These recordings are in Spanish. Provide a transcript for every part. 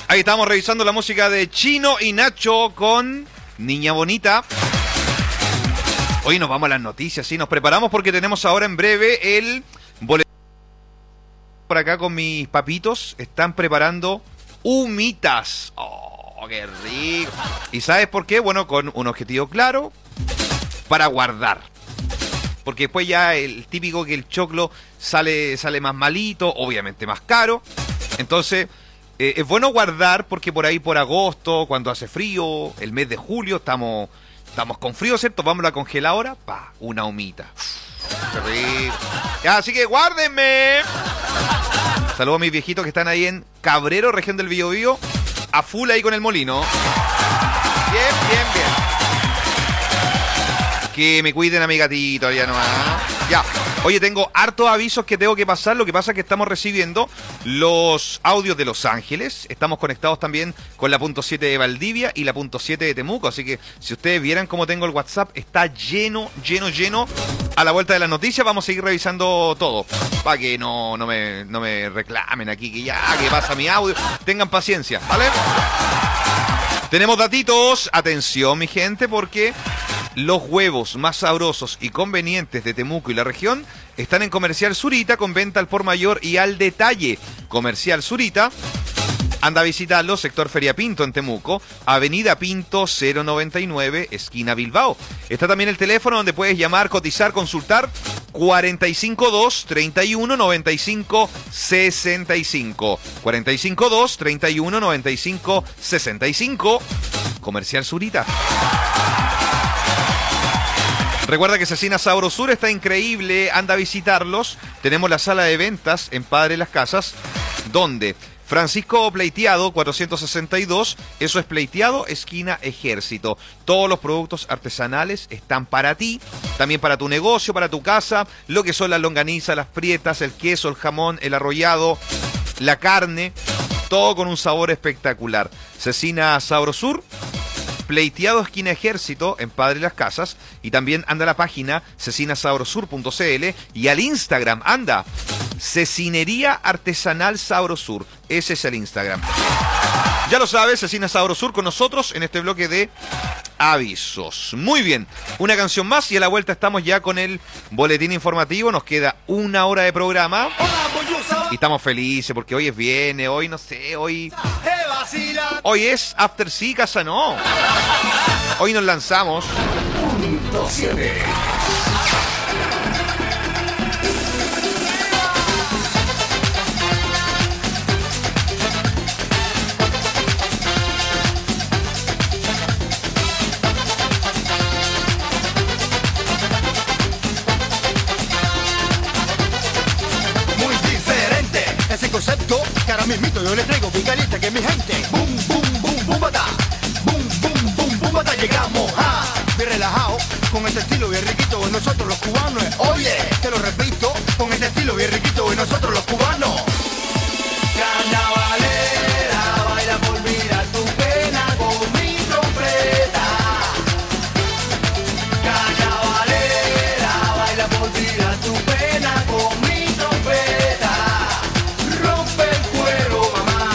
Ahí estamos revisando la música de Chino y Nacho con Niña Bonita. Hoy nos vamos a las noticias, sí, nos preparamos porque tenemos ahora en breve el boletín. Por acá con mis papitos están preparando humitas. ¡Oh, qué rico! ¿Y sabes por qué? Bueno, con un objetivo claro, para guardar. Porque después ya el típico que el choclo sale más malito, obviamente más caro. Entonces, es bueno guardar porque por ahí por agosto, cuando hace frío, el mes de julio, estamos con frío, ¿cierto? Vamos a la congeladora, una humita. Qué rico. Ya, así que guárdenme. Saludos a mis viejitos que están ahí en Cabrero, región del Biobío, a full ahí con el molino. Bien. Que me cuiden a mi gatito, ya nomás. Ya. Oye, tengo hartos avisos que tengo que pasar. Lo que pasa es que estamos recibiendo los audios de Los Ángeles. Estamos conectados también con la .7 de Valdivia y la .7 de Temuco. Así que si ustedes vieran cómo tengo el WhatsApp, está lleno. A la vuelta de las noticias vamos a seguir revisando todo. Para que no me reclamen aquí que pasa mi audio. Tengan paciencia, ¿vale? Tenemos datitos. Atención, mi gente, porque los huevos más sabrosos y convenientes de Temuco y la región están en Comercial Zurita con venta al por mayor y al detalle. Comercial Zurita, anda a visitarlo, sector Feria Pinto en Temuco, Avenida Pinto 099, esquina Bilbao. Está también el teléfono donde puedes llamar, cotizar, consultar, 452-3195-65. 452-3195-65. Comercial Zurita. Recuerda que Cecina Sabro Sur está increíble, anda a visitarlos. Tenemos la sala de ventas en Padre Las Casas, donde Francisco Pleiteado 462, eso es Pleiteado, esquina Ejército. Todos los productos artesanales están para ti, también para tu negocio, para tu casa, lo que son las longanizas, las prietas, el queso, el jamón, el arrollado, la carne, todo con un sabor espectacular. Cecina Sabro Sur, Pleiteado esquina Ejército en Padre Las Casas, y también anda a la página cecinasabrosur.cl y al Instagram anda Cecinería Artesanal Sabrosur. Ese es el Instagram. Ya lo sabes, Cecina Sabrosur con nosotros en este bloque de avisos. Muy bien, una canción más y a la vuelta estamos ya con el boletín informativo. Nos queda 1 hora de programa y estamos felices porque hoy es viernes, hoy no sé, hoy es After Sí, casa no. Hoy nos lanzamos. Muy diferente ese concepto que ahora mismito yo le traigo bien caliente que mi gente. Boom, boom, boom, boom, bata. Boom, boom, boom, boom, bata. Llegamos a bien relajado con este estilo bien riquito de nosotros los cubanos. Oye, te lo repito, con este estilo bien riquito de nosotros los cubanos. Carnavalera, baila por olvidar tu pena con mi trompeta. Carnavalera, baila por olvidar tu pena con mi trompeta. Rompe el cuero, mamá.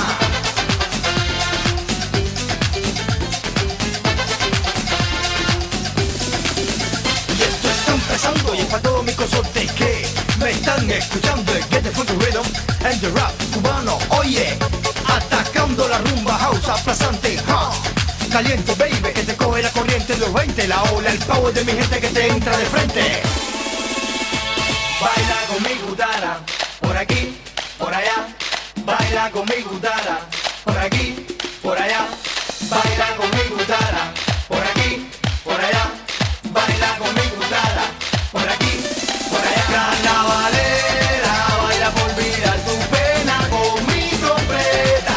Y esto está empezando y es para todos mis consortes que me están escuchando. El Get the Funky Rhythm and the rap cubano. Oye, atacando la rumba house aplazante. Caliente, baby, que te coge la corriente de los 20. La ola, el power de mi gente que te entra de frente. Baila con mi gutana, por aquí, por allá. Baila con mi gutana, por aquí, por allá. Baila con mi gutana, por aquí, por allá. Baila con mi gutana, por aquí, por allá. Carnavalera, baila por olvidar tu pena con mi trompeta.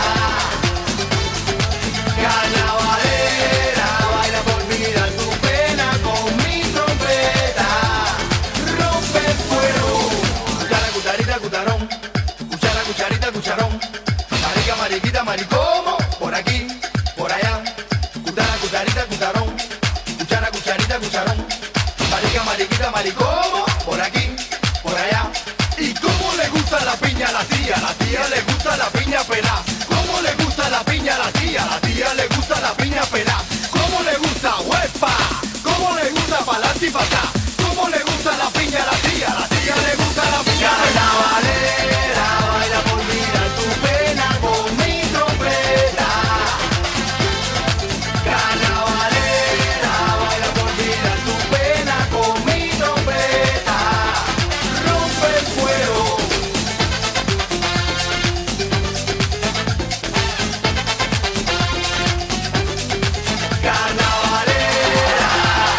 Carnavalera, baila por olvidar tu pena con mi trompeta. Rompe el fuego. Cuchara, cucharita, cucharón. Cuchara, cucharita, cucharón. Marica, mariquita, maricomo. Por aquí, por allá. Cuchara, piña a la tía le gusta la piña pelá. ¿Cómo le gusta? ¡Huepa! ¿Cómo le gusta pa'lante y pa' atrás? ¿Cómo le gusta la piña a la tía le gusta la piña pelá. Carnavalera, baila por olvidar tu pena con mi trompeta. Carnavalera, baila por olvidar tu pena con mi trompeta. Rompe el fuego. Carnavalera,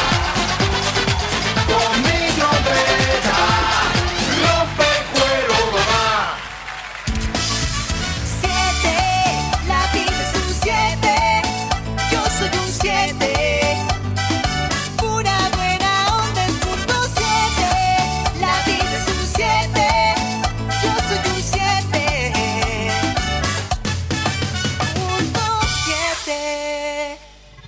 con mi trompeta, rompe el cuero, mamá. 7, la vida es un 7, yo soy un 7. Pura buena onda es punto 7, la vida es un 7, yo soy un 7. Punto 7.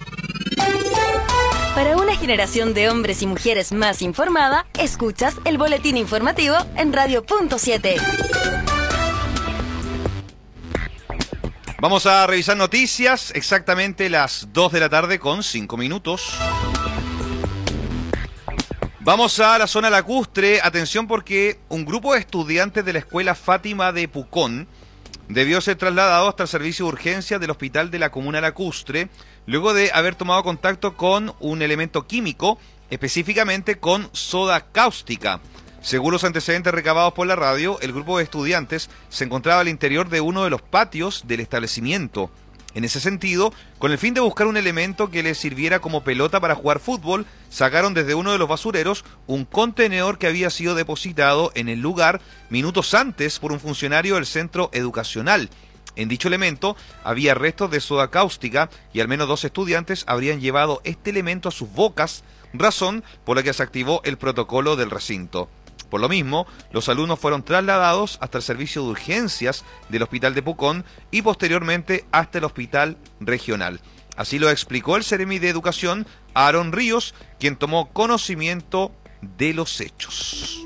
Para una generación de hombres y mujeres más informada, escuchas el boletín informativo en Radio Punto 7. Vamos a revisar noticias, exactamente las 2 de la tarde con 5 minutos. Vamos a la zona lacustre, atención porque un grupo de estudiantes de la escuela Fátima de Pucón debió ser trasladado hasta el servicio de urgencia del hospital de la comuna lacustre, luego de haber tomado contacto con un elemento químico, específicamente con soda cáustica. Según los antecedentes recabados por la radio, el grupo de estudiantes se encontraba al interior de uno de los patios del establecimiento. En ese sentido, con el fin de buscar un elemento que les sirviera como pelota para jugar fútbol, sacaron desde uno de los basureros un contenedor que había sido depositado en el lugar minutos antes por un funcionario del centro educacional. En dicho elemento había restos de soda cáustica y al menos 2 estudiantes habrían llevado este elemento a sus bocas, razón por la que se activó el protocolo del recinto. Por lo mismo, los alumnos fueron trasladados hasta el servicio de urgencias del hospital de Pucón y posteriormente hasta el hospital regional. Así lo explicó el Seremi de Educación, Aaron Ríos, quien tomó conocimiento de los hechos.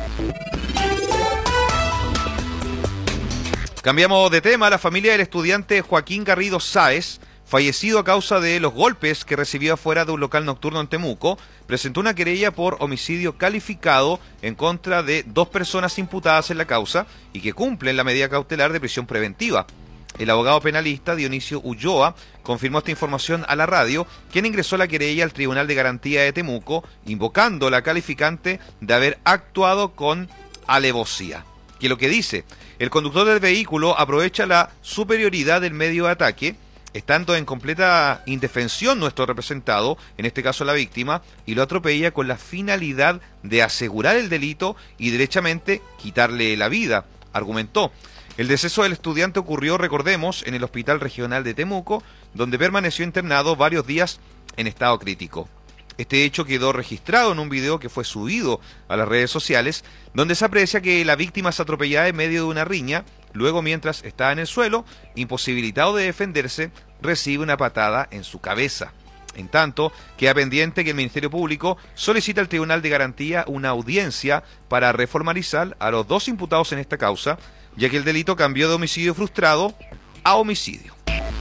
Cambiamos de tema. La familia del estudiante Joaquín Garrido Sáez, fallecido a causa de los golpes que recibió afuera de un local nocturno en Temuco, presentó una querella por homicidio calificado en contra de 2 personas imputadas en la causa y que cumplen la medida cautelar de prisión preventiva. El abogado penalista Dionisio Ulloa confirmó esta información a la radio, quien ingresó la querella al Tribunal de Garantía de Temuco, invocando la calificante de haber actuado con alevosía. Que lo que dice, el conductor del vehículo aprovecha la superioridad del medio de ataque, estando en completa indefensión nuestro representado, en este caso la víctima, y lo atropella con la finalidad de asegurar el delito y derechamente quitarle la vida, argumentó. El deceso del estudiante ocurrió, recordemos, en el Hospital Regional de Temuco, donde permaneció internado varios días en estado crítico. Este hecho quedó registrado en un video que fue subido a las redes sociales, donde se aprecia que la víctima es atropellada en medio de una riña. Luego, mientras estaba en el suelo, imposibilitado de defenderse, recibe una patada en su cabeza. En tanto, queda pendiente que el Ministerio Público solicita al Tribunal de Garantía una audiencia para reformalizar a los 2 imputados en esta causa, ya que el delito cambió de homicidio frustrado a homicidio.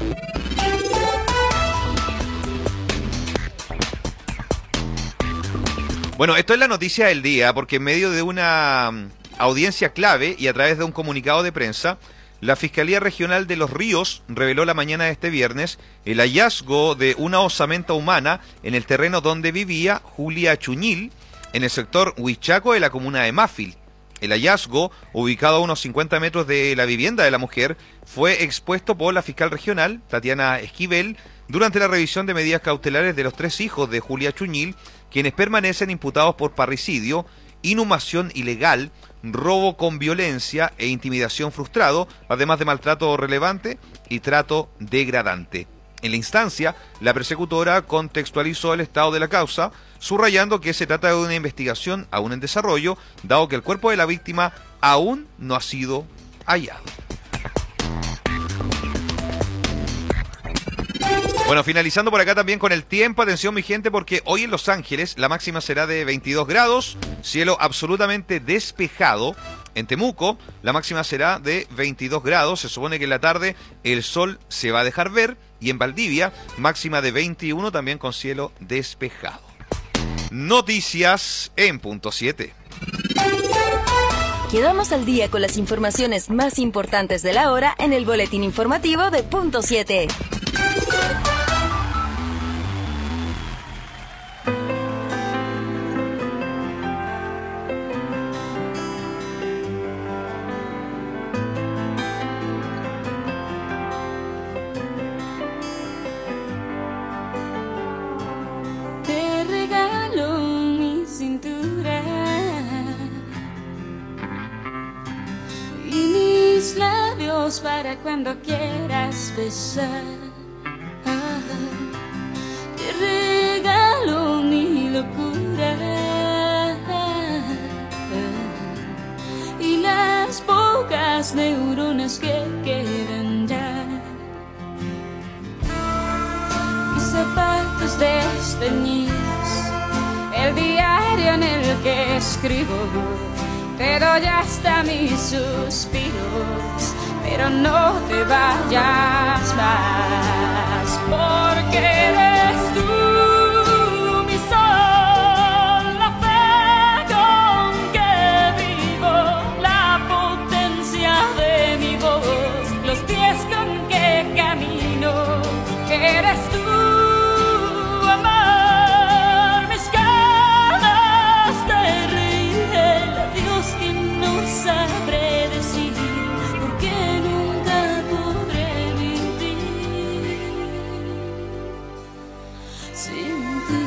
Bueno, esto es la noticia del día, porque en medio de una audiencia clave y a través de un comunicado de prensa, la Fiscalía Regional de Los Ríos reveló la mañana de este viernes el hallazgo de una osamenta humana en el terreno donde vivía Julia Chuñil, en el sector Huichaco de la comuna de Máfil. El hallazgo, ubicado a unos 50 metros de la vivienda de la mujer, fue expuesto por la fiscal regional, Tatiana Esquivel, durante la revisión de medidas cautelares de los 3 hijos de Julia Chuñil, quienes permanecen imputados por parricidio, inhumación ilegal, robo con violencia e intimidación frustrado, además de maltrato relevante y trato degradante. En la instancia, la persecutora contextualizó el estado de la causa, subrayando que se trata de una investigación aún en desarrollo, dado que el cuerpo de la víctima aún no ha sido hallado. Bueno, finalizando por acá también con el tiempo, atención mi gente, porque hoy en Los Ángeles la máxima será de 22 grados, cielo absolutamente despejado, En Temuco, la máxima será de 22 grados. Se supone que en la tarde el sol se va a dejar ver. Y en Valdivia, máxima de 21, también con cielo despejado. Noticias en punto 7. Quedamos al día con las informaciones más importantes de la hora en el boletín informativo de punto 7. Te regalo mi cintura y mis labios para cuando quieras besar. Te regalo mi locura y las pocas neuronas que quedan ya. Mis zapatos desteñidos, el diario en el que escribo. Te doy hasta mis suspiros, pero no te vayas más, porque eres tú mi sol, la fe con que vivo, la potencia de mi voz, los pies con que camino. Eres tú, amor, mis ganas de reír, el adiós que no sabré decir, porque nunca podré vivir sin ti.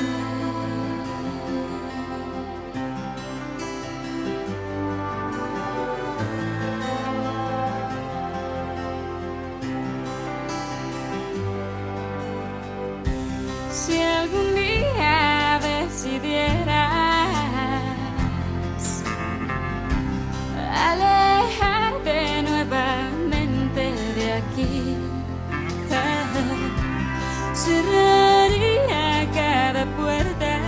Si algún día decidieras alejarte nuevamente de aquí, cerraría cada puerta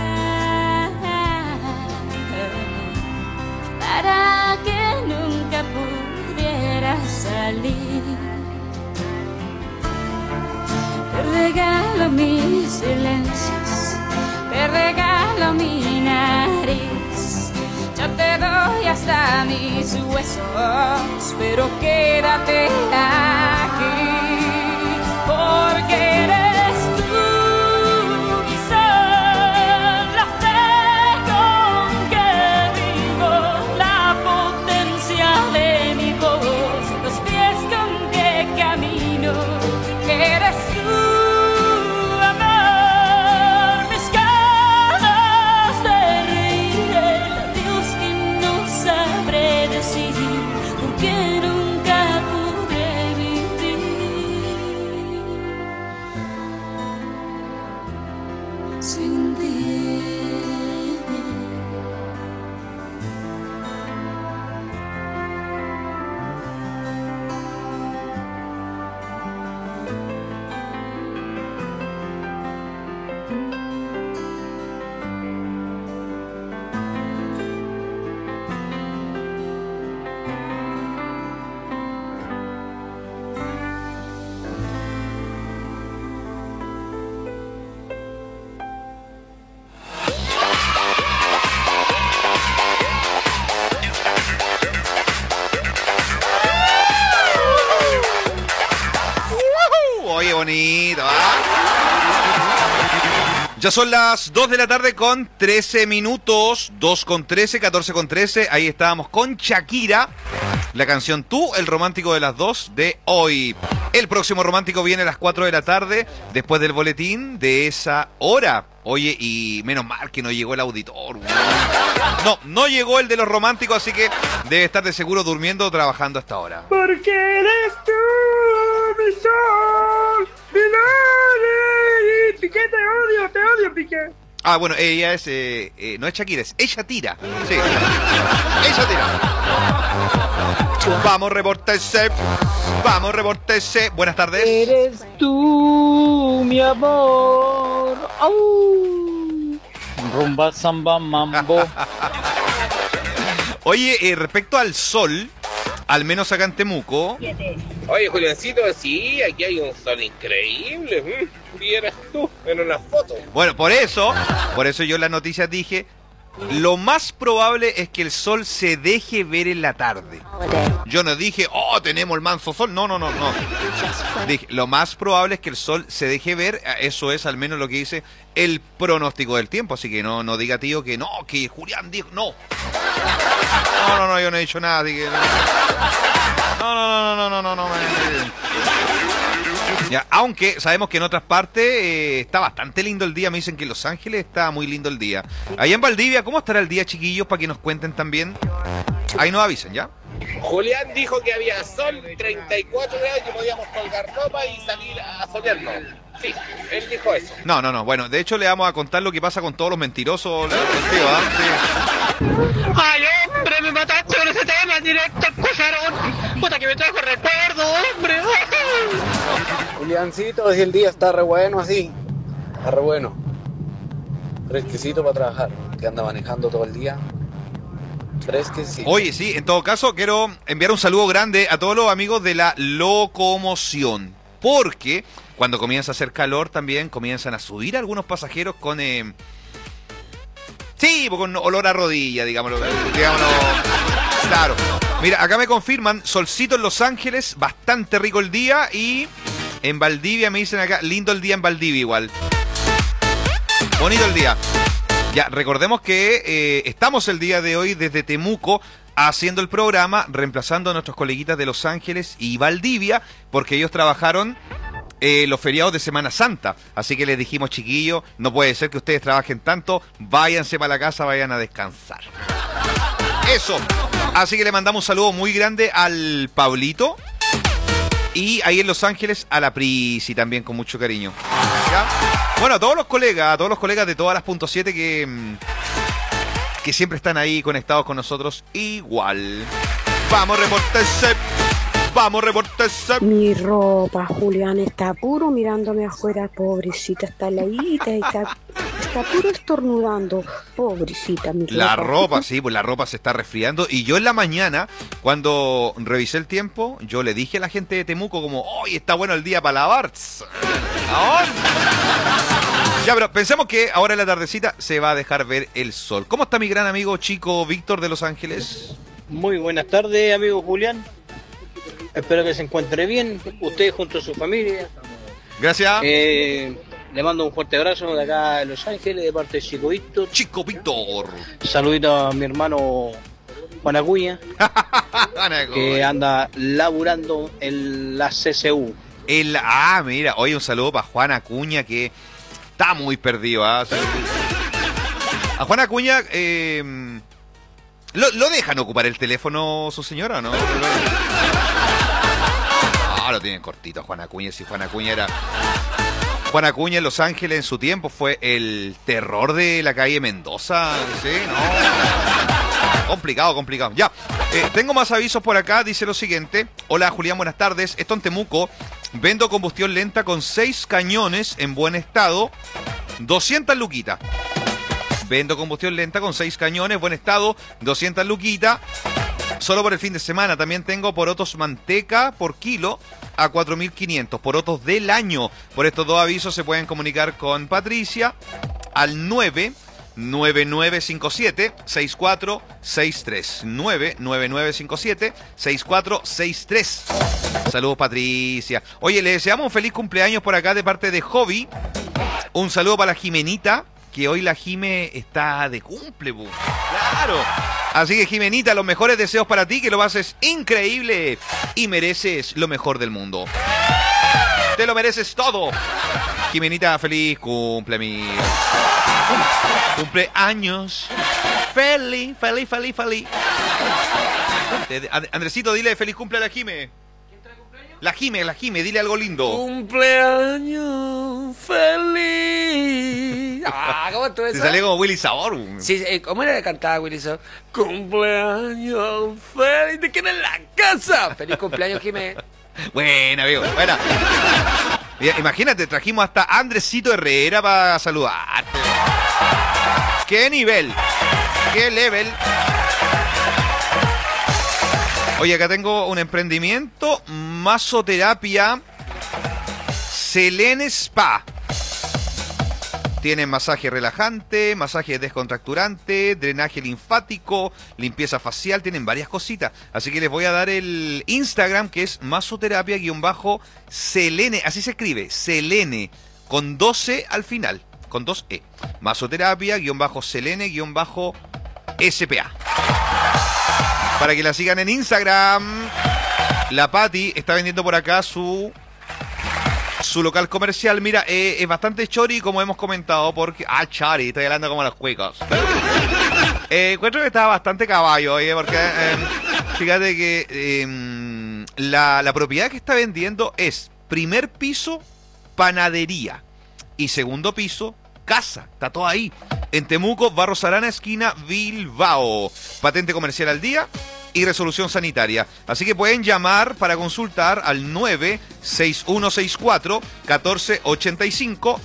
para que nunca pudieras salir. Te regalo mis silencios, te regalo mi nariz. Yo te doy hasta mis huesos, pero quédate aquí, porque eres tú mi sol, la fe con que vivo, la potencia de mi voz, los pies con que camino. Eres tú, amor, mis ganas de reír, el adiós que no sabré decir, porque nunca podré vivir sin ti. Oye, bonito, ¿ah? Ya son las 2 de la tarde con 13 minutos. 2 con 13, 14 con 13. Ahí estábamos con Shakira. La canción Tú, el romántico de las 2 de hoy. El próximo romántico viene a las 4 de la tarde, después del boletín de esa hora. Oye, y menos mal que no llegó el auditor. No llegó el de los románticos, así que debe estar de seguro durmiendo o trabajando hasta ahora. Porque eres tú, mi sol, mi lady. Piqué, te odio, Piqué. Ah, bueno, ella es, no es Shakira, es ella tira. Sí, ella tira. Vamos, repórtese. Vamos, repórtese. Buenas tardes. Eres tú, mi amor. ¡Au! Rumba, samba, mambo. Oye, respecto al sol, al menos acá en Temuco, Oye, Juliancito, sí, aquí hay un sol increíble. Vieras tú en una foto. bueno, por eso yo en las noticias dije, lo más probable es que el sol se deje ver en la tarde. Yo no dije, oh, tenemos el manso sol. No. Dije, lo más probable es que el sol se deje ver. Eso es al menos lo que dice el pronóstico del tiempo. Así que no diga, tío, que no, que Julián dijo, no. No, yo no he dicho nada. Así que no. Ya, aunque sabemos que en otras partes está bastante lindo el día. Me dicen que en Los Ángeles está muy lindo el día. Allá en Valdivia, ¿cómo estará el día, chiquillos? Para que nos cuenten también. Ahí nos avisen, ¿ya? Julián dijo que había sol, 34 grados, que podíamos colgar ropa y salir a solearnos. Sí, él dijo eso. No. Bueno, de hecho le vamos a contar lo que pasa con todos los mentirosos. Tío, ¿ah? Sí. Ay, hombre, me mataste con ese tema directo al cucharón. Puta que me trajo recuerdo, hombre. Juliancito, si el día está re bueno así, está re bueno. Fresquecito para trabajar, que anda manejando todo el día. Fresquecito. Oye, sí, en todo caso quiero enviar un saludo grande a todos los amigos de la locomoción. Porque cuando comienza a hacer calor también comienzan a subir algunos pasajeros con... Sí, con olor a rodilla, digámoslo. Claro. Mira, acá me confirman, solcito en Los Ángeles, bastante rico el día. Y en Valdivia me dicen acá, lindo el día en Valdivia igual. Bonito el día. Ya, recordemos que estamos el día de hoy desde Temuco haciendo el programa, reemplazando a nuestros coleguitas de Los Ángeles y Valdivia, porque ellos trabajaron los feriados de Semana Santa. Así que les dijimos, chiquillos, no puede ser que ustedes trabajen tanto, váyanse para la casa, vayan a descansar. Eso. Así que le mandamos un saludo muy grande al Pablito. Y ahí en Los Ángeles a la Prisi también con mucho cariño. ¿Ya? Bueno, a todos los colegas de todas las .7 que siempre están ahí conectados con nosotros igual. Vamos, reportese. Mi ropa, Julián, está puro mirándome afuera, pobrecita, está heladita, está puro estornudando, pobrecita, mi ropa. La ropa, sí, pues la ropa se está resfriando. Y yo en la mañana, cuando revisé el tiempo, yo le dije a la gente de Temuco como, hoy está bueno el día para lavar. ¿Ahora? Ya, pero pensemos que ahora en la tardecita se va a dejar ver el sol. ¿Cómo está mi gran amigo chico Víctor de Los Ángeles? Muy buenas tardes, amigo Julián. Espero que se encuentre bien, usted junto a su familia. Gracias. Le mando un fuerte abrazo de acá de Los Ángeles, de parte de Chico Víctor. Chico Víctor. Saludito a mi hermano Juan Acuña, que anda laburando en la CCU. Mira, hoy un saludo para Juan Acuña, que está muy perdido. A Juan Acuña, ¿lo dejan ocupar el teléfono su señora o no? Lo tienen cortito a Juan Acuña. Si Juan Acuña era... Juan Acuña en Los Ángeles en su tiempo fue el terror de la calle Mendoza. Sí, no. Complicado. Ya, tengo más avisos por acá. Dice lo siguiente. Hola, Julián, buenas tardes. Esto en Temuco. Vendo combustión lenta con 6 cañones en buen estado. 200 luquitas. Vendo combustión lenta con 6 cañones, buen estado. 200 luquitas. Solo por el fin de semana. También tengo porotos manteca por kilo a 4.500. Porotos del año. Por estos dos avisos se pueden comunicar con Patricia al 99957-6463. 99957-6463. Saludos, Patricia. Oye, le deseamos un feliz cumpleaños por acá de parte de Hobby. Un saludo para la Jimenita, que hoy la Jime está de cumple, bu. Claro. Así que, Jimenita, los mejores deseos para ti, que lo haces increíble y mereces lo mejor del mundo. Te lo mereces todo. Jimenita, feliz cumple, amigo. Cumpleaños. Feliz. Andresito, dile feliz cumple a la Jime. La Jime, dile algo lindo. Cumpleaños feliz. ¿Cómo estuvo eso? Se salió como Willy Sabor. Sí, ¿cómo era que cantaba Willy Sabor? Cumpleaños feliz. ¿De quién en la casa? Feliz cumpleaños, Jimé. Buena, amigo. Buena. Mira, imagínate, trajimos hasta Andresito Herrera para saludarte. ¿Qué nivel? ¿Qué level? Oye, acá tengo un emprendimiento, masoterapia Selene Spa. Tienen masaje relajante, masaje descontracturante, drenaje linfático, limpieza facial, tienen varias cositas. Así que les voy a dar el Instagram, que es masoterapia-selene, así se escribe, Selene, con 12 al final, con 2E. Masoterapia-selene-SPA. Para que la sigan en Instagram. La Patti está vendiendo por acá su local comercial. Mira, es bastante chori, como hemos comentado, porque... Ah, chori, estoy hablando como los cuicos. Encuentro que está bastante caballo, porque fíjate que la propiedad que está vendiendo es primer piso, panadería, y segundo piso, casa. Está todo ahí. En Temuco, Barros Arana, esquina Bilbao. Patente comercial al día y resolución sanitaria. Así que pueden llamar para consultar al 96164-1485,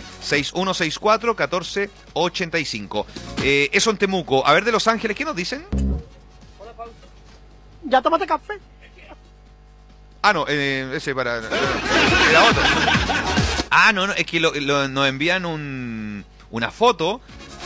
96164-1485. Eso en Temuco. A ver, de Los Ángeles, ¿qué nos dicen? ¿Ya tomaste café? Ah, no, ese para... Era otro. Ah, no, es que nos envían una foto.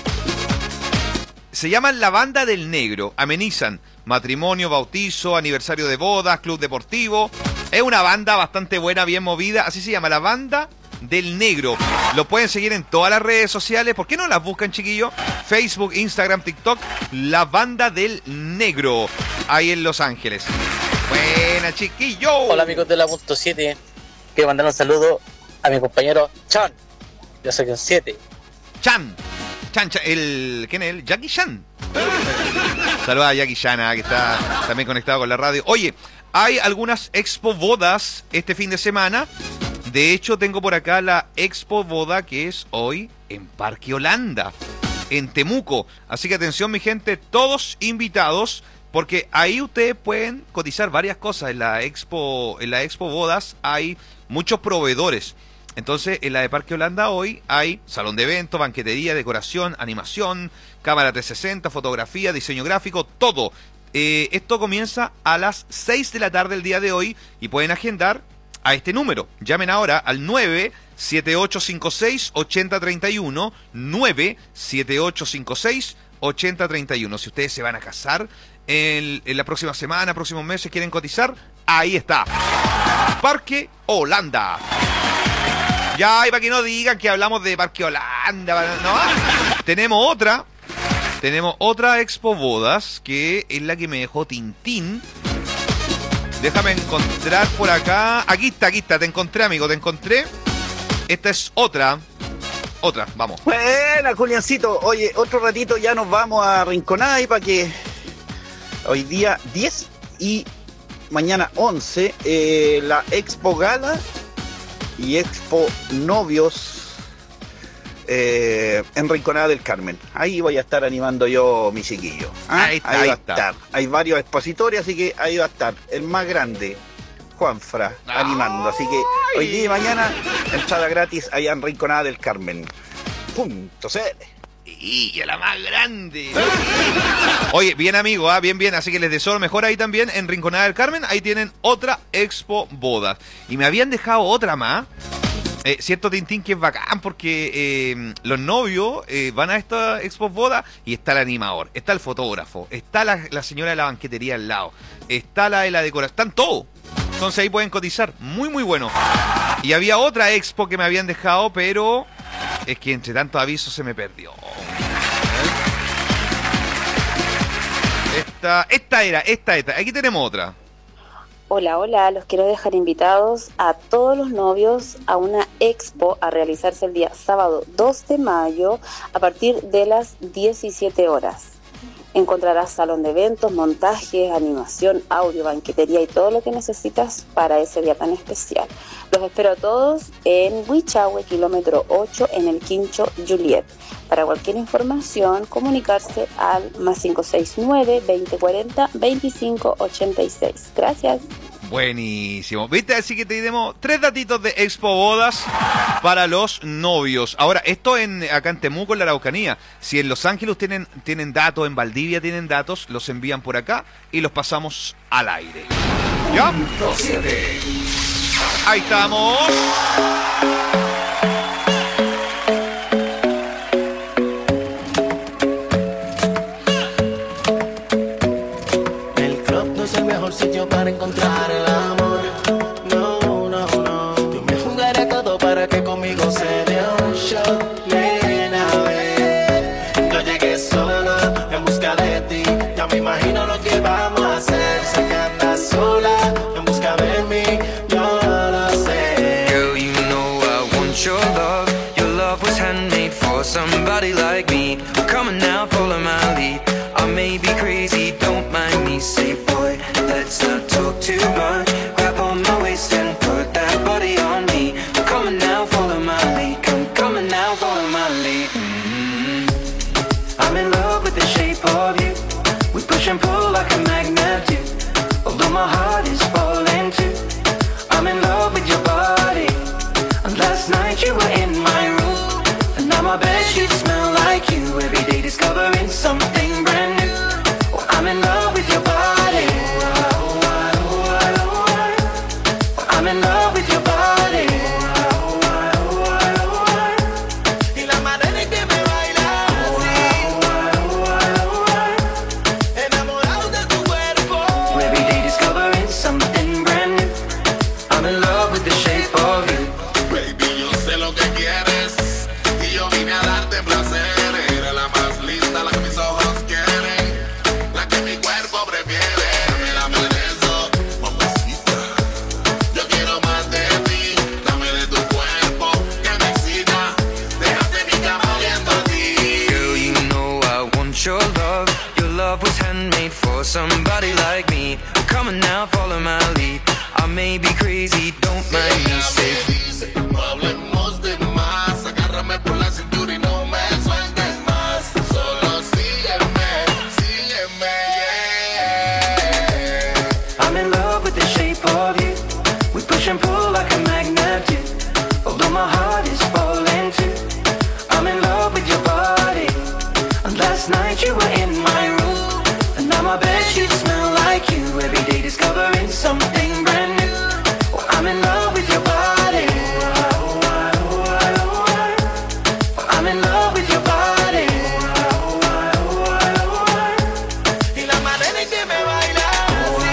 Se llaman La Banda del Negro. Amenizan matrimonio, bautizo, aniversario de bodas, club deportivo. Es una banda bastante buena, bien movida. Así se llama, La Banda del Negro. Lo pueden seguir en todas las redes sociales. ¿Por qué no las buscan, chiquillos? Facebook, Instagram, TikTok. La Banda del Negro. Ahí en Los Ángeles. Buena, chiquillo. Hola, amigos de la punto 7. Quiero mandar un saludo a mi compañero Chan. Yo soy el 7. Chan, ¿quién es él? Jackie Chan. Saluda a Jackie Chan, que está también conectado con la radio. Oye, hay algunas expo bodas este fin de semana. De hecho, tengo por acá la expo boda que es hoy en Parque Holanda, en Temuco. Así que atención, mi gente, todos invitados, porque ahí ustedes pueden cotizar varias cosas. En la expo bodas hay muchos proveedores. Entonces, en la de Parque Holanda hoy hay salón de eventos, banquetería, decoración, animación, cámara 360, fotografía, diseño gráfico, todo. Esto comienza a las 6 de la tarde el día de hoy y pueden agendar a este número. Llamen ahora al 97856-8031, 97856-8031. Si ustedes se van a casar en la próxima semana, próximos meses, quieren cotizar, ahí está. Parque Holanda. Ya, y para que no digan que hablamos de Parque Holanda, ¿no? Tenemos otra expo bodas, que es la que me dejó Tintín. Déjame encontrar por acá. Aquí está, te encontré, amigo, te encontré. Esta es otra, vamos. Buena, Juliancito. Oye, otro ratito ya nos vamos a Rinconada y para que hoy día 10 y mañana 11, la Expo Gala y Expo Novios en Rinconada del Carmen. Ahí voy a estar animando yo, mi chiquillo. Ahí va a estar. Hay varios expositores, así que ahí va a estar el más grande, Juanfra, animando. Así que hoy día y mañana, entrada gratis allá en Rinconada del Carmen. .cl. Y la más grande. Oye, bien, amigo, bien. Así que les deseo lo mejor ahí también en Rinconada del Carmen. Ahí tienen otra expo bodas. Y me habían dejado otra más. Cierto, Tintín, que es bacán porque los novios van a esta expo boda y está el animador, está el fotógrafo, está la señora de la banquetería al lado, está la de la decoración, están todos. Entonces ahí pueden cotizar. Muy, muy bueno. Y había otra expo que me habían dejado, pero es que entre tantos avisos se me perdió. Esta era. Aquí tenemos otra. Hola, los quiero dejar invitados a todos los novios a una expo a realizarse el día sábado 2 de mayo a partir de las 17 horas. Encontrarás salón de eventos, montajes, animación, audio, banquetería y todo lo que necesitas para ese día tan especial. Los espero a todos en Huichahue, kilómetro 8, en el Quincho Juliet. Para cualquier información, comunicarse al +569 2040 2586. Gracias. Buenísimo. ¿Viste? Así que te dimos 3 datitos de Expo Bodas para los novios. Ahora, esto acá en Temuco, en la Araucanía. Si en Los Ángeles tienen datos, en Valdivia tienen datos, los envían por acá y los pasamos al aire. ¿Ya? Ahí estamos. El club no es el mejor sitio para encontrar el amor. No, no, no. Yo me jugaré todo para que conmigo se dé un show. Nena, ven. Yo llegué solo en busca de ti. Ya me imagino lo que vamos a hacer. Sé que andas sola en busca de mí. Yo lo sé. Girl, you know I want your love. Your love was handmade for somebody like me. Come on now, follow my lead. I may be crazy, don't mind me. Say, boy, let's not talk too much. Grab on my waist and put that body on me. Come on now, follow my lead. Come on now, follow my lead. I'm in love with the shape of you. We push and pull like a magnet do. Although my heart is falling too. I'm in love with your body. And last night you were in my room. And now my bedsheets smell like you. Every day discovering something brand new. Oh, I'm in love with your body. I'm in love with your body. Y la manera en que me bailas así. Enamorado de tu cuerpo. Every day discovering something brand new. I'm in love with the shape of you. Baby, yo sé lo que quieres y yo vine a darte placer. Eres la más linda, la que mis ojos quieren, la que mi cuerpo prefiere. Dame de eso, mamacita. Yo quiero más de ti. Dame de tu cuerpo que me excita. Déjate mi cama oliendo a ti. Girl, you know I want your love. Your love was handmade for somebody like me. Come on now, follow my lead. I may be crazy, don't mind me. Say, No hablemos de más. Agárrame por la cintura y no me sueltes más. Solo sígueme, sígueme, yeah. I'm in love with the shape of you. We push and pull like a magnet do. Although my heart is falling too. I'm in love with your body. And last night you were in my room. And now my bedsheets smell like you. Every day discovering something brand new. Oh, I'm in love with your body. I'm in love with your body. Y la manera en que me bailas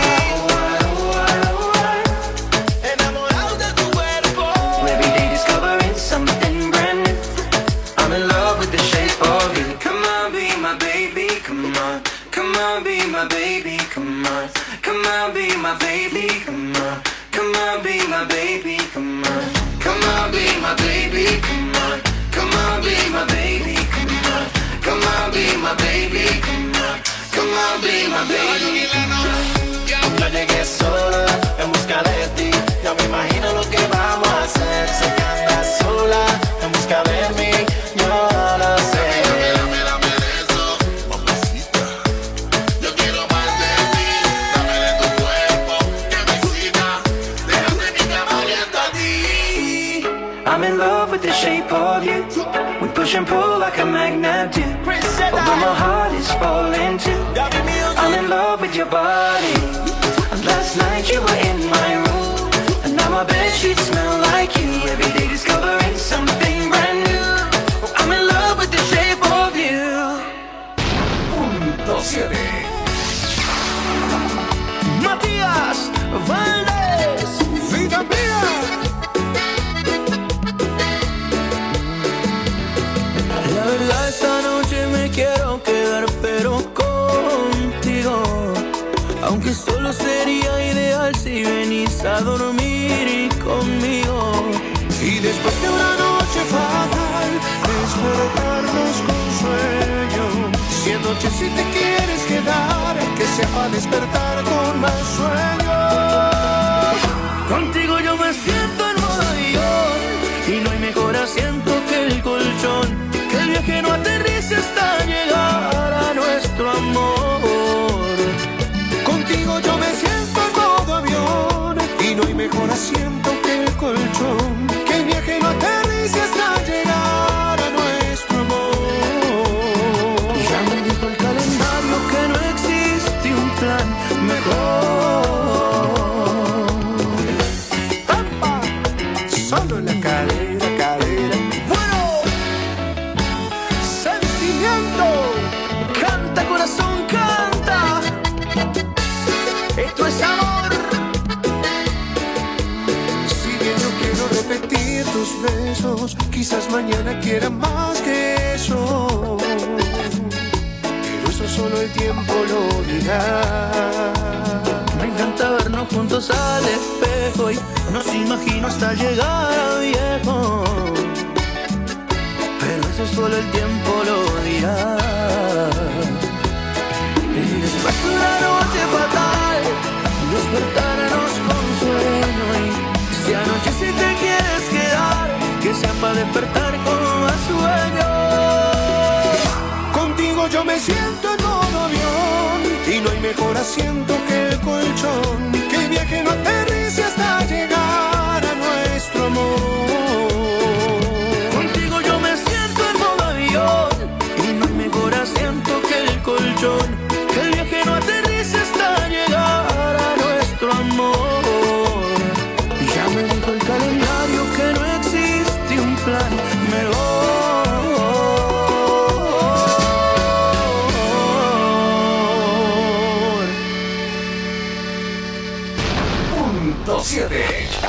así. Enamorado de tu cuerpo. Every day discovering something brand new. I'm in love with the shape of you. Come on, be my baby, come on. Come on, be my baby, come on. Come on, be my baby, come on. Come on, be my baby, come on. Come on, be my baby, come on. Come on, be my baby, come on. Come on, be my baby, come on. Come on, be my baby. Yo llegué sola en busca de ti. Ya me imagino lo que vamos a hacer. Sé que andas sola en busca de mí. Yo lo sé. Dame de eso, mamacita. Yo quiero más de ti. Dame de tu cuerpo que me excita. Déjate mi cama oliendo a ti. I'm in love with the shape of you. We push and pull like a magnet do. Although my heart is falling too. I'm in love with your body. And last night you were in my room. And now my bedsheets smell like you. Every day discovering something brand new. Oh, I'm in love with the shape of you. Punto 7. Matías Valdés, vida mía. La verdad esta noche me quiero quedar pero contigo. Aunque solo sería ideal si venís a dormir conmigo. Y después de una noche fatal, despertarnos con sueño. Si anoche si te quieres quedar, que sea para despertar con más sueño. Contigo yo me siento en modo avión y no hay mejor asiento que el colchón. Que el viaje no aterrice hasta llegar a nuestro amor. Contigo yo me siento en modo avión y no hay mejor asiento que el colchón. Que el viaje no aterrice cadera, cadera. Bueno, sentimiento, canta corazón, canta. Esto es amor. Si bien yo quiero repetir tus besos, quizás mañana quiera más que eso. Pero eso solo el tiempo lo dirá. Me encanta vernos juntos al espejo y nos imagino hasta llegar a viejo. Pero eso solo el tiempo lo dirá. Y después de una noche fatal, despertarnos con sueño. Y si anoche si te quieres quedar, que sea para despertar con más sueño. Contigo yo me siento en modo avión y no hay mejor asiento que el colchón. Que el viaje no aterrice hasta llegar a nuestro amor. Contigo yo me siento en modo avión y no hay mejor asiento que el colchón. Que el viaje no aterrice hasta llegar a nuestro amor. Y ya me dijo el calendario que no existe un plan mejor. Punto 7.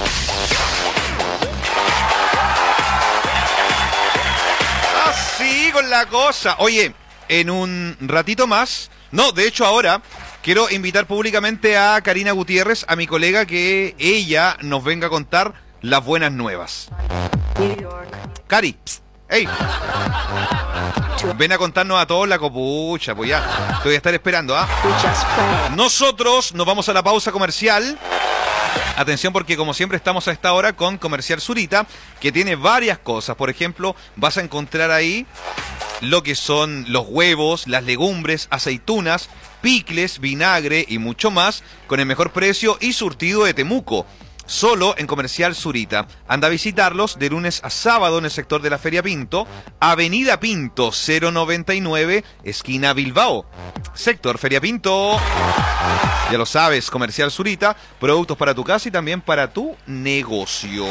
Así con la cosa. Oye, en un ratito más, no, de hecho ahora quiero invitar públicamente a Karina Gutiérrez, a mi colega, que ella nos venga a contar las buenas nuevas. Cari, psst, hey, ven a contarnos a todos la copucha, pues ya, te voy a estar esperando, ¿ah? Nosotros nos vamos a la pausa comercial. Atención, porque como siempre estamos a esta hora con Comercial Zurita, que tiene varias cosas. Por ejemplo, vas a encontrar ahí lo que son los huevos, las legumbres, aceitunas, picles, vinagre y mucho más, con el mejor precio y surtido de Temuco. Solo en Comercial Zurita. Anda a visitarlos de lunes a sábado en el sector de la Feria Pinto, Avenida Pinto 099, esquina Bilbao. Sector Feria Pinto. Ya lo sabes, Comercial Zurita, productos para tu casa y también para tu negocio.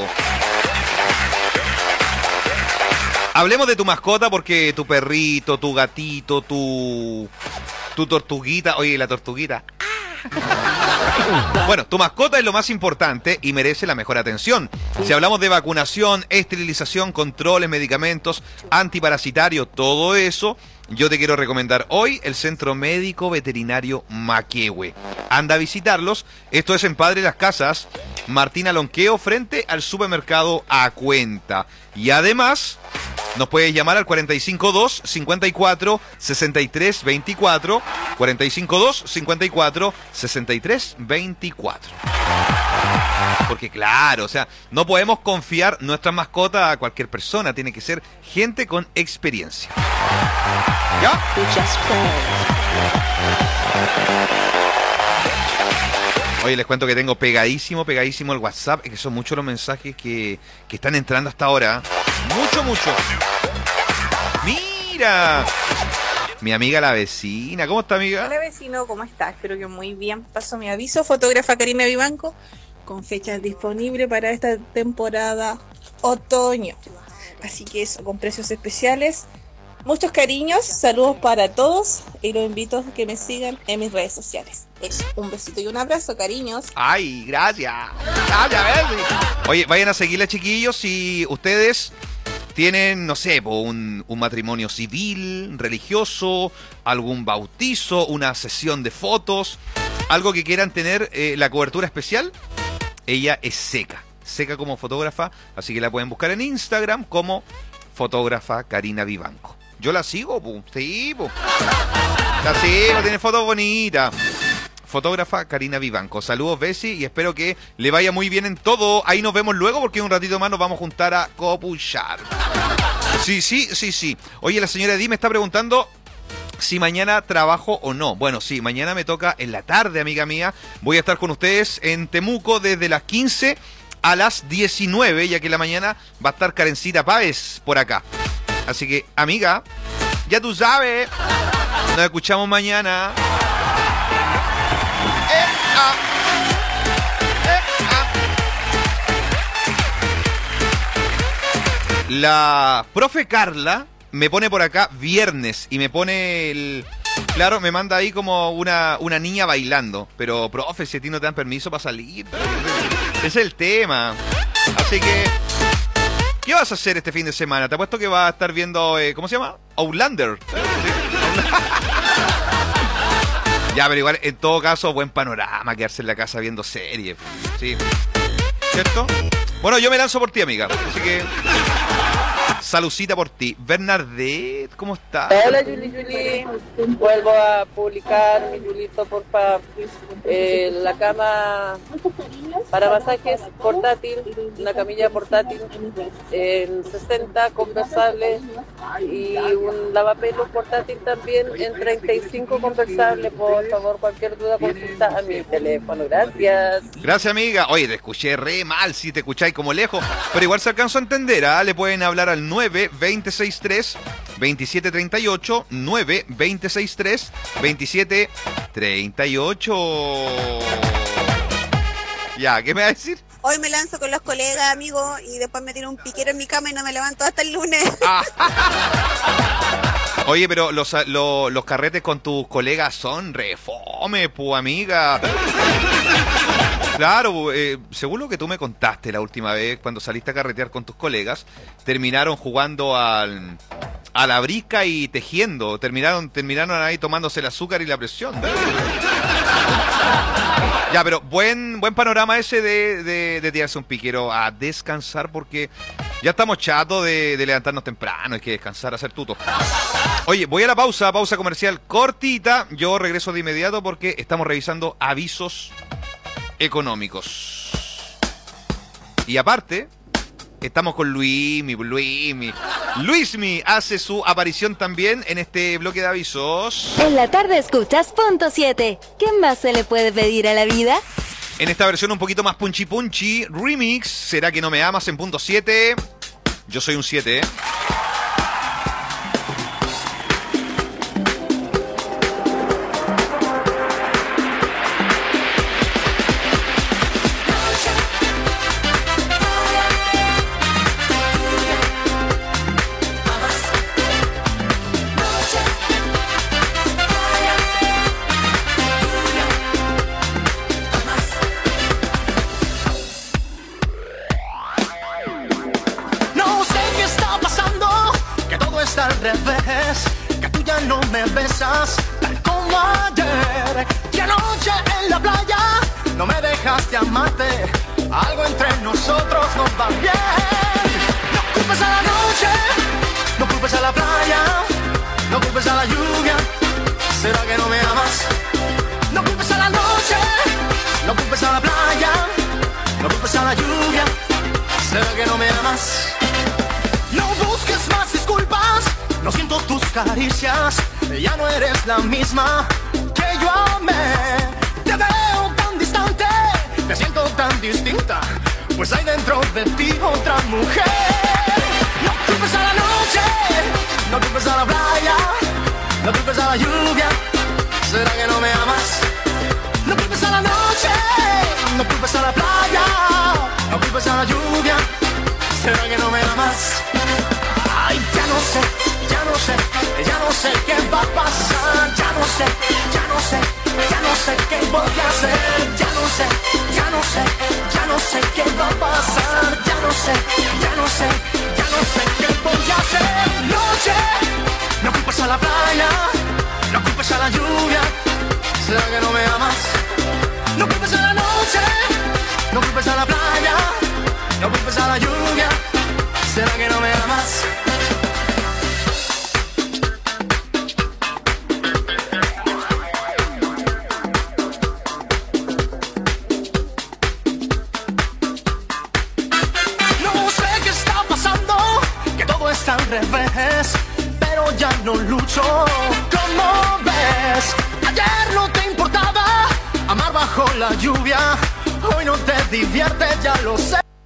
Hablemos de tu mascota, porque tu perrito, tu gatito, tu tortuguita, oye, la tortuguita. Bueno, tu mascota es lo más importante y merece la mejor atención. Si hablamos de vacunación, esterilización, controles, medicamentos, antiparasitario, todo eso, yo te quiero recomendar hoy el Centro Médico Veterinario Maquehue. Anda a visitarlos. Esto es en Padre Las Casas, Martina Lonqueo, frente al supermercado A Cuenta. Y además, nos puedes llamar al 452 54 63 24, 452 54 63 24. Porque claro, o sea, no podemos confiar nuestra mascota a cualquier persona, tiene que ser gente con experiencia. ¿Ya? Oye, les cuento que tengo pegadísimo el WhatsApp, que son muchos los mensajes que están entrando hasta ahora. Mucho. ¡Mira! Mi amiga la vecina. ¿Cómo está, amiga? Hola, vecino, ¿cómo estás? Espero que muy bien. Paso mi aviso, fotógrafa Karina Vivanco, con fechas disponibles para esta temporada otoño. Así que eso, con precios especiales. Muchos cariños, saludos para todos y los invito a que me sigan en mis redes sociales. Eso, un besito y un abrazo, cariños. Ay, gracias. Oye, vayan a seguirla, chiquillos, si ustedes tienen, no sé, un matrimonio civil, religioso, algún bautizo, una sesión de fotos, algo que quieran tener la cobertura especial. Ella es seca como fotógrafa, así que la pueden buscar en Instagram como fotógrafa Karina Vivanco. Yo la sigo, sí, la sigo, tiene fotos bonitas. Fotógrafa Karina Vivanco. Saludos, Bessie, y espero que le vaya muy bien en todo. Ahí nos vemos luego, porque un ratito más nos vamos a juntar a copuchar. Sí. Oye, la señora Di me está preguntando si mañana trabajo o no. Bueno, sí, mañana me toca en la tarde, amiga mía. Voy a estar con ustedes en Temuco desde las 15 a las 19, ya que en la mañana va a estar Karencita Páez por acá. Así que, amiga, ya tú sabes, nos escuchamos mañana. La profe Carla me pone por acá viernes y me pone el... Claro, me manda ahí como una niña bailando. Pero, profe, si a ti no te dan permiso para salir. Ese es el tema. Así que... ¿Qué vas a hacer este fin de semana? Te apuesto que vas a estar viendo... ¿cómo se llama? Outlander. Ya, pero igual, en todo caso, buen panorama quedarse en la casa viendo series. Sí. ¿Cierto? Bueno, yo me lanzo por ti, amiga. Así que... Salucita por ti. Bernadette, ¿cómo estás? Hola, Juli. Vuelvo a publicar mi Julito, porfa. La cama para masajes portátil, una camilla portátil en 60 conversable y un lavapelos portátil también en 35 conversable. Por favor, cualquier duda, consulta a mi teléfono. Gracias. Gracias, amiga. Oye, te escuché re mal, si te escucháis como lejos, pero igual se alcanzó a entender, ¿ah? Le pueden hablar al 9-263-2738, 9-263-2738. Ya, ¿qué me va a decir? Hoy me lanzo con los colegas, amigos, y después me tiro un piquero en mi cama y no me levanto hasta el lunes. Oye, pero los carretes con tus colegas son re fome, pu, amiga. Claro, según lo que tú me contaste la última vez, cuando saliste a carretear con tus colegas, terminaron jugando a la brisca y tejiendo. Terminaron ahí tomándose el azúcar y la presión. Ya, pero buen panorama ese de tirarse un piquero a descansar, porque ya estamos chatos de levantarnos temprano, hay que descansar, hacer tuto. Oye, voy a la pausa comercial cortita. Yo regreso de inmediato porque estamos revisando avisos económicos. Y aparte, estamos con Luismi. Luismi hace su aparición también en este bloque de avisos. En la tarde escuchas Punto 7. ¿Qué más se le puede pedir a la vida? En esta versión un poquito más punchi remix, ¿será que no me amas? En Punto 7. Yo soy un 7, ¿eh? Que tú ya no me besas tal como ayer. Y anoche en la playa no me dejaste amarte. Algo entre nosotros no va bien. No culpes a la noche, no culpes a la playa, no culpes a la lluvia. ¿Será que no me amas? No culpes a la noche, no culpes a la playa, no culpes a la lluvia. ¿Será que no me amas? No busques más disculpas. No siento tus caricias, ya no eres la misma que yo amé. Te veo tan distante, te siento tan distinta, pues hay dentro de ti otra mujer. No culpes a la noche, no culpes a la playa, no culpes a la lluvia. ¿Será que no me amas? No culpes a la noche, no culpes a la playa, no culpes a la lluvia. ¿Será que no me amas? Ay, ya no sé qué va a pasar. Ya no sé qué voy a hacer. Ya no sé qué va a pasar. Ya no sé qué voy a hacer. Noche, no culpes a la playa, no culpes a la lluvia. ¿Será que no me amas? No culpes a la noche, no culpes a la playa, no culpes a la lluvia. ¿Será que no me amas? Al revés, pero ya no lucho. ¿Cómo ves? Ayer no te importaba amar bajo la lluvia. Hoy no te diviertes, ya lo sé.